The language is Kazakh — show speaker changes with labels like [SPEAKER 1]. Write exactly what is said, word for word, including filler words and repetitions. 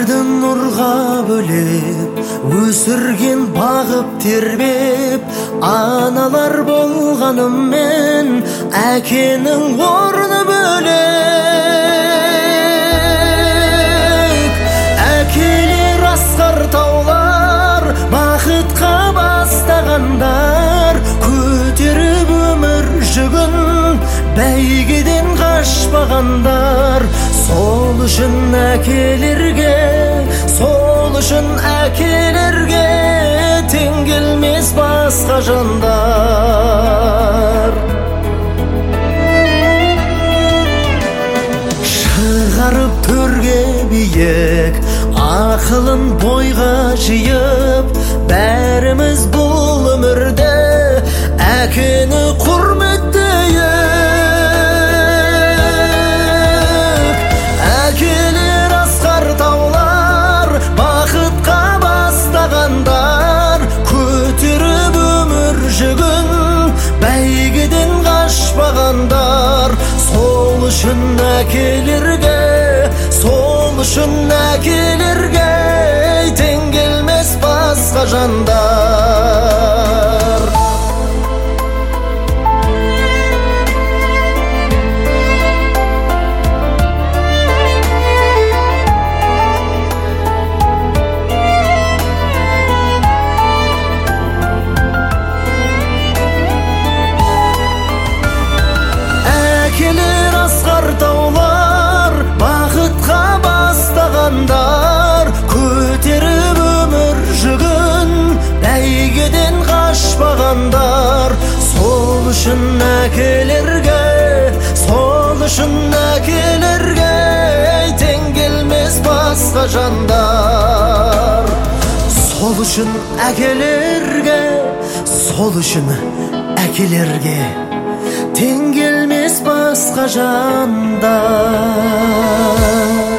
[SPEAKER 1] Өмірді нұрға бөлеп, өсірген бағып тербеп, аналар болғаныммен әкенің орны бөлек. Әкелер асқар таулар, бақытқа бастағандар, көтеріп өмір жүгін, бәйгеден қашпағандар. Сол үшін әкелерге, сол үшін әкелерге тең келмес басқа жандар. Шығарып төрге биік, ақылын бойға жиып, бәріміз бұл өмірде әкені құрметтейік. Әкелер асқар таулар, бақытқа бастағандар, көтеріп өмір жүгін, бәйгеден қашпағандар. Сол үшін әкелерге, сол үшін әкелерге тең келмес басқа жандар. Әкелер асқар таулар, бақытқа бастағандар, көтеріп өмір жүгін, бәйгеден қашпағандар. Сол үшін әкелерге, сол үшін әкелерге тең келмес басқа жандар. Сол үшін әкелерге, сол үшін әкелерге тең келмес басқа жандар.